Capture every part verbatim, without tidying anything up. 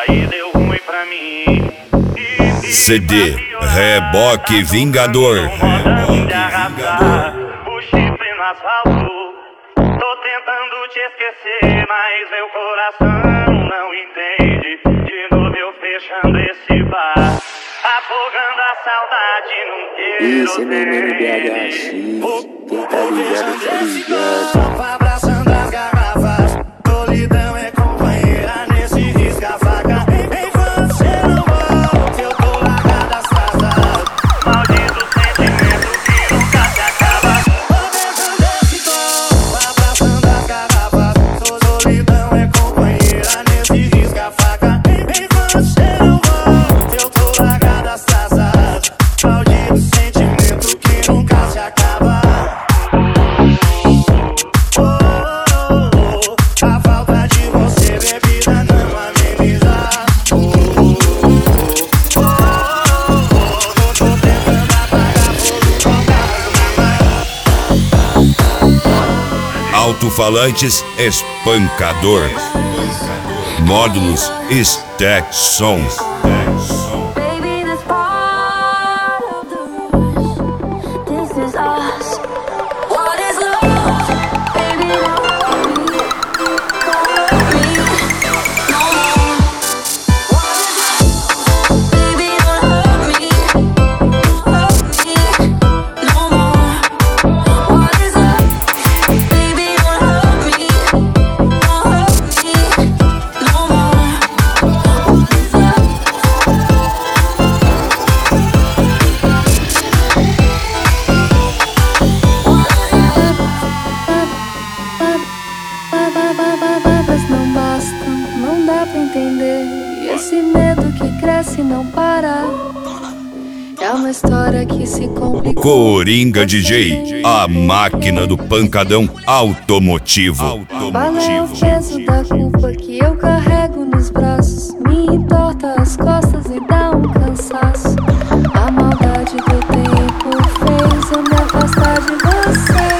aí deu ruim pra mim. C D Reboque Vingador. Reboque Vingador. O chifre no asfalto. Tô tentando te esquecer, mas meu coração não entende. De novo eu fechando esse bar, afogando a saudade num queiro. Esse é meu mano B H X. Quem tá ligado, tá ligado. Abraçando as garrafas, solidão é companheira nesse risca-faca. Enquanto você não volta, eu tô largado as traças. Maldito sentimento que nunca se acaba. Tô dentro desse tom, abraçando as garrafas, solidão é companheira nesse risca-faca. Enquanto você não volta, eu tô largado as traças. Maldito sentimento que nunca se acaba. Alto-falantes espancador. Módulos Stack Som. Esse medo que cresce e não para. É uma história que se complica. Coringa D J, a máquina do pancadão automotivo. Valeu o peso da culpa que eu carrego nos braços. Me entorta as costas e dá um cansaço. A maldade do tempo fez eu me afastar de você.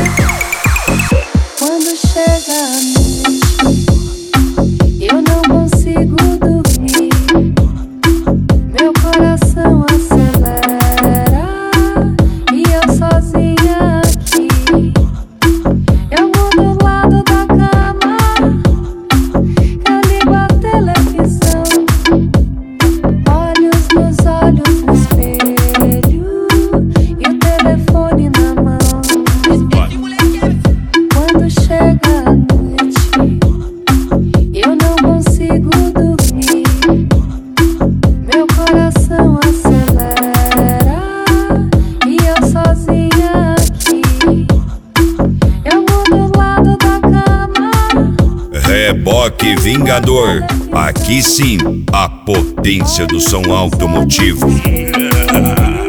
Quando chega a noite, eu não consigo dormir. Meu coração acelera e eu sozinha aqui. Eu mudo o lado da cama, eu ligo a televisão, olhos nos olhos no espelho e o telefone na mão. Quando chega a noite, eu não consigo dormir. Meu coração acelera e eu sozinha aqui. Eu mudo o lado da cama. Reboque Vingador. Aqui sim, a potência do som automotivo.